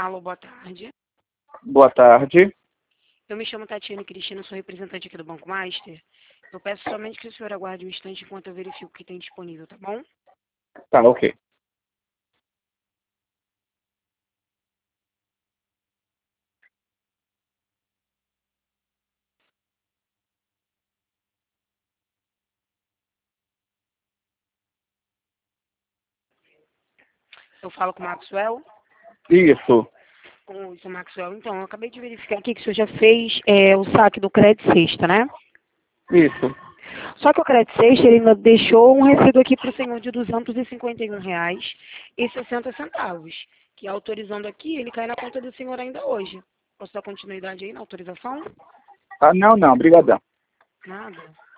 Alô, boa tarde. Boa tarde. Eu me chamo Tatiane Cristina, sou representante aqui do Banco Master. Eu peço somente que o senhor aguarde um instante enquanto eu verifico o que tem disponível, tá bom? Tá, ok. Eu falo com o Maxwell. Isso. Com o senhor Maxwell. Então, eu acabei de verificar aqui que o senhor já fez o saque do Crédito Sexta, né? Isso. Só que o Crédito Sexta, ele ainda deixou um recibo aqui para o senhor de R$ 251,60, que autorizando aqui, ele cai na conta do senhor ainda hoje. Posso dar continuidade aí na autorização? Ah, não, brigadão. Nada.